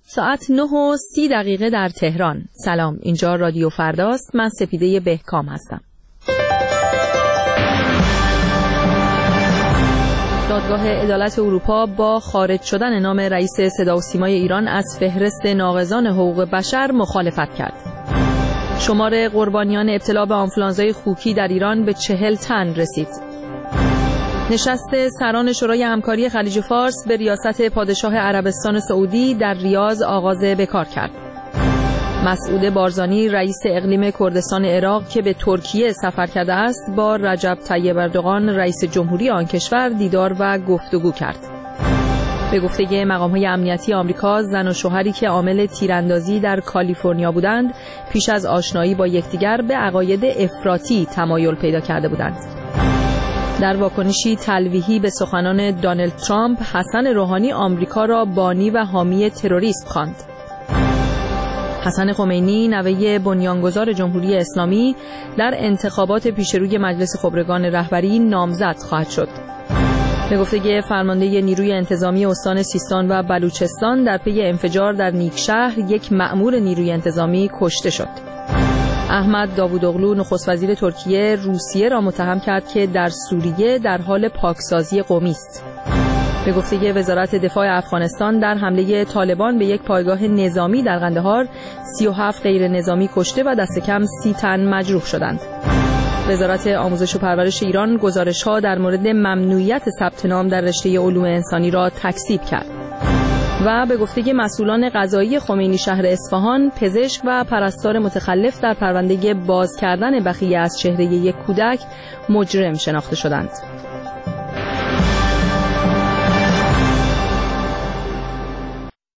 ساعت 9:30 در تهران. سلام، اینجا رادیو فرداست. من سپیده بهکام هستم. دادگاه عدالت اروپا با خارج شدن نام رئیس صدا و سیمای ایران از فهرست ناقضان حقوق بشر مخالفت کرد. شمار قربانیان ابتلا به آنفولانزای خوکی در ایران به 40 تن رسید. نشست سران شورای همکاری خلیج فارس به ریاست پادشاه عربستان سعودی در ریاض آغاز به کار کرد. مسعود بارزانی رئیس اقلیم کردستان عراق که به ترکیه سفر کرده است با رجب طیب اردوغان رئیس جمهوری آن کشور دیدار و گفتگو کرد. به گفته مقام‌های امنیتی آمریکا، زن و شوهری که عامل تیراندازی در کالیفرنیا بودند پیش از آشنایی با یکدیگر به عقاید افراطی تمایل پیدا کرده بودند. در واکنشی تلویحی به سخنان دونالد ترامپ، حسن روحانی آمریکا را بانی و حامی تروریسم خواند. حسن خمینی نوه بنیانگذار جمهوری اسلامی در انتخابات پیشروی مجلس خبرگان رهبری نامزد خواهد شد. به گفته فرمانده نیروی انتظامی استان سیستان و بلوچستان، در پی انفجار در نیکشهر یک مأمور نیروی انتظامی کشته شد. احمد داوودوغلو نخست وزیر ترکیه روسیه را متهم کرد که در سوریه در حال پاکسازی قومی است. به گفته وزارت دفاع افغانستان، در حمله طالبان به یک پایگاه نظامی در قندهار 37 غیر نظامی کشته و دست کم 30 تن مجروح شدند. وزارت آموزش و پرورش ایران گزارش‌ها در مورد ممنوعیت ثبت نام در رشته علوم انسانی را تکذیب کرد. و به گفته مسئولان قضایی خمینی شهر اصفهان، پزشک و پرستار متخلف در پرونده باز کردن بخیه از چهره یک کودک مجرم شناخته شدند.